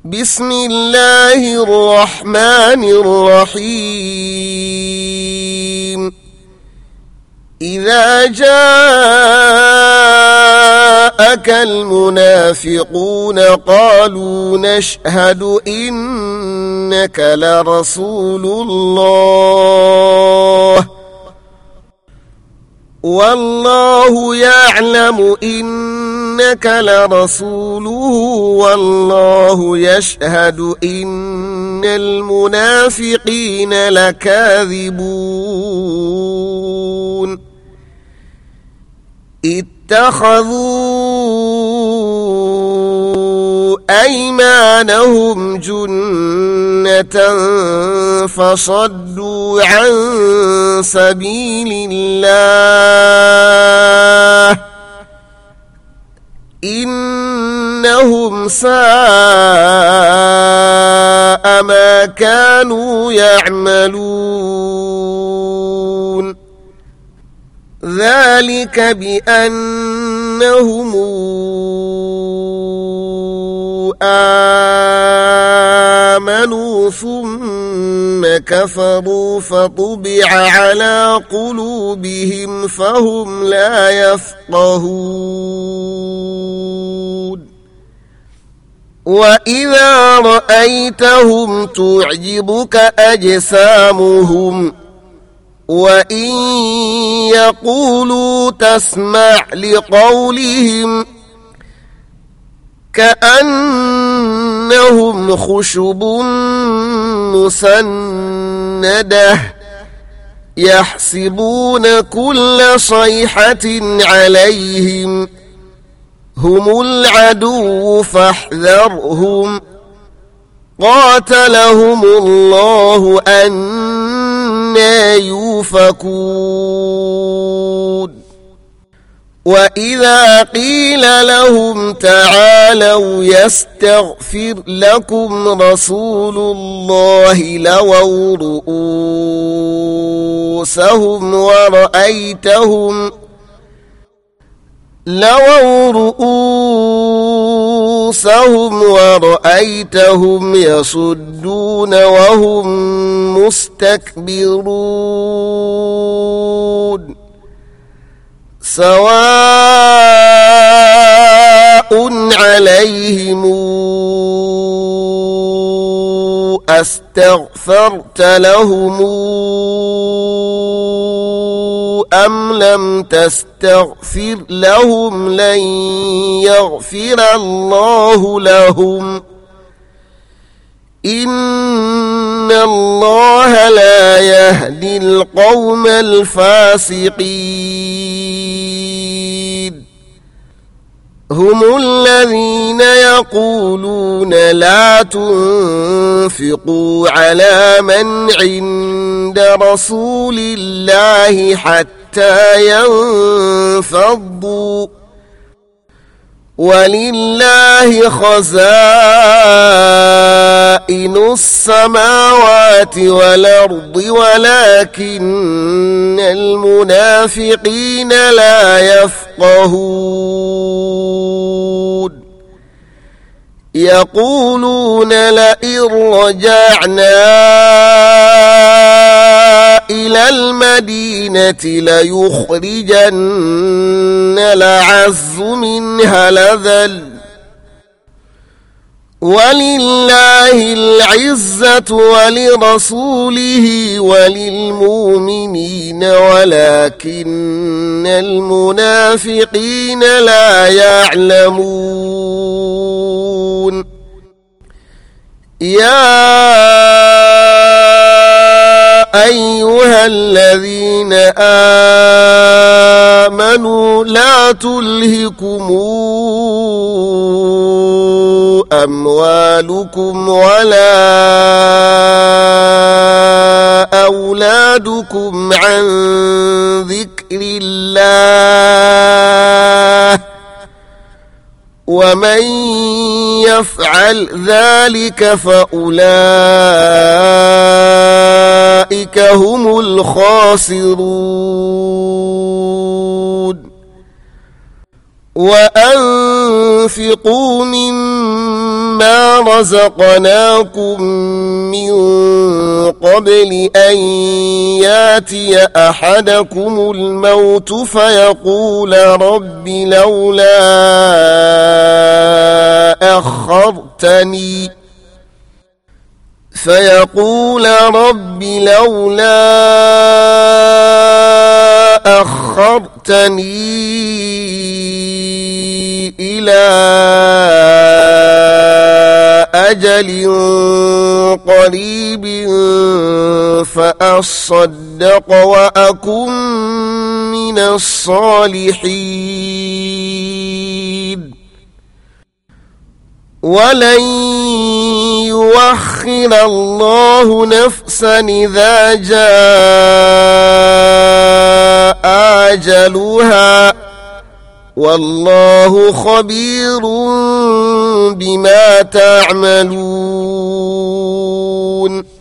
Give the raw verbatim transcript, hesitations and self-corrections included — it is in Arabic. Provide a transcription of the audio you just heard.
بسم الله الرحمن الرحيم إذا جاءك المنافقون قالوا نشهد إنك لرسول الله والله يعلم إنك لرسوله والله يشهد إن المنافقين لكاذبون اتخذوا أيمانهم جنة فصدوا عن سبيل الله إنهم ساء ما كانوا يعملون ذلك بأنهم آمنوا ثم كفروا فطبع على قلوبهم فهم لا يفقهون وإذا رأيتهم تعجبك أجسامهم وإن يقولوا تسمع لقولهم كأنهم خشب مسندة يحسبون كل صيحة عليهم هم العدو فاحذرهم قاتلهم الله أنى يؤفكون وإذا قيل لهم تعالوا يستغفر لكم رسول الله لووا رؤوسهم ورأيتهم لووا رؤوسهم ورأيتهم يصدون وهم مستكبرون سواء عليهم أستغفرت لهم أم لم تستغفر لهم لن يغفر الله لهم إن الله لا يهدي القوم الفاسقين هم الذين يقولون لا تنفقوا على من عند رسول الله حتى ينفضوا ولله خزائن السماوات والأرض ولكن المنافقين لا يفقهون يقولون لئن رجعنا إلى المدينة ليخرجن الأعز منها الأذل ولله العزة ولرسوله وللمؤمنين ولكن المنافقين لا يعلمون يا أيها الذين آمنوا لا تلهكم أموالكم ولا أولادكم عن ذكر الله ومن يفعل ذلك فأولئك هم الخاسرون وأنفقوا مما مما رزقناكم من قبل أن ياتي أحدكم الموت فيقول رب لولا أخرتني فيقول رب لولا أخرتني إلى أجل قريب فأصدق وأكن من الصالحين ولن يؤخر الله نفسا إذا جاء أجلها والله خبير بما تعملون